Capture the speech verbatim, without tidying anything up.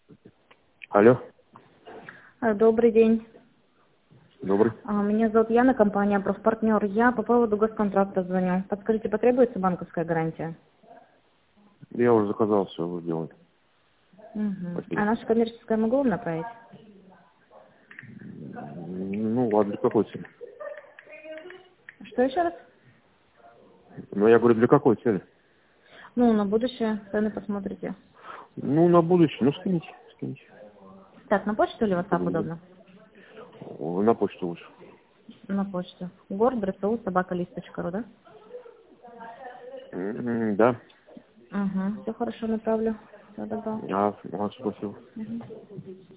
Алло, А, Добрый день. добрый. А, Меня зовут Яна, компания «Профпартнер». Я по поводу госконтракта звоню. Подскажите, потребуется банковская гарантия? Я уже заказал, все уже делаю. Угу. Спасибо. А наша коммерческая могу вам направить? Ну, ладно, для какой цели? Что еще раз? Ну, я говорю, для какой цели? Ну, на будущее, сами посмотрите. Ну, на будущее, ну, скиньте, скиньте. Так, на почту или WhatsApp Чтобы удобно? вы- На почту лучше. На почту. Город, РСУ, собакалист.ру, да? М, Да. Угу. Все хорошо, направлю. Все добро. А, а, спасибо. Мгм.